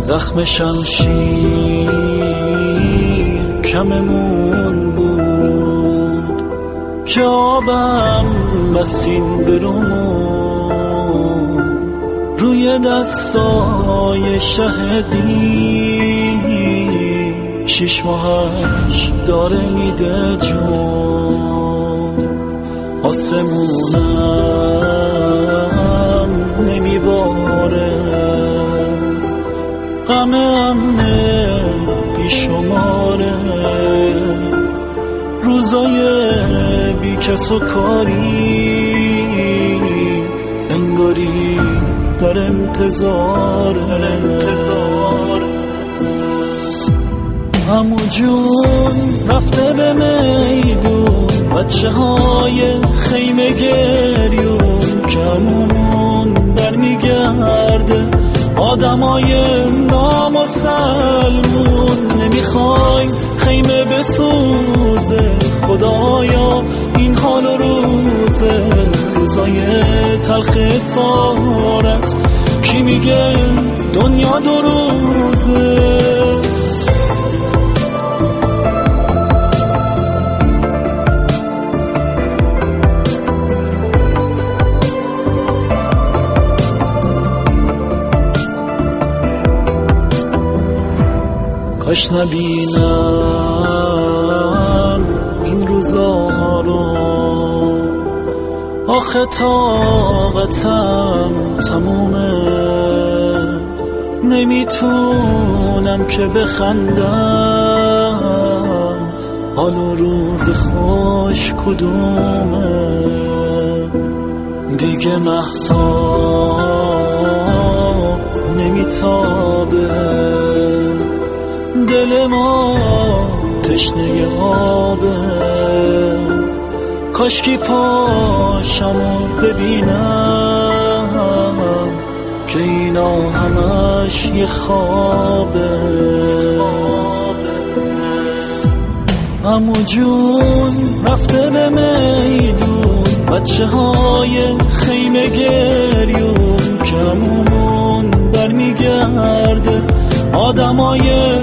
زخم شمشیر کممون بود که آبم بسین برون روی دستای شهدی 6 ماهش داره میده جون آسمونم نمیباره غم امنه بیشماره روزای بی کس و کاری انگاری در انتظار عمو جون رفته به میدون بچه های خیمه گریون که عمومون برمیگرده آدمای نامسلمون نمیخوایم خیمه بسوزه خدایا این حال و روزای تلخ اسارت کی میگه دنیا 2 روزه کاش نبینم این روزا رو آخه طاقتم تمومه نمیتونم که بخندم حال و روز خوش کدومه دیگه مهتاب نمیتابه دل ما تشنه آبه کاشکی پاشمو ببینم که اینا همش یه خوابه عمو جون رفته به میدون بچه های خیمه گریون که عمومون برمیگرده آدمای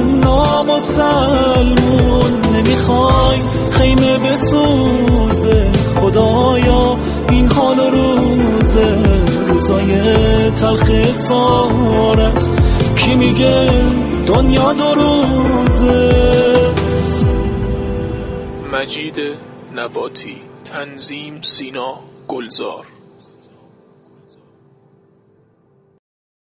نامسلمون نمیخوایم خیمه بسوزه خدایا این حال و روزای تلخ اسارت کی میگه دنیا 2 روزه مجید نباتی تنظیم سینا گلزار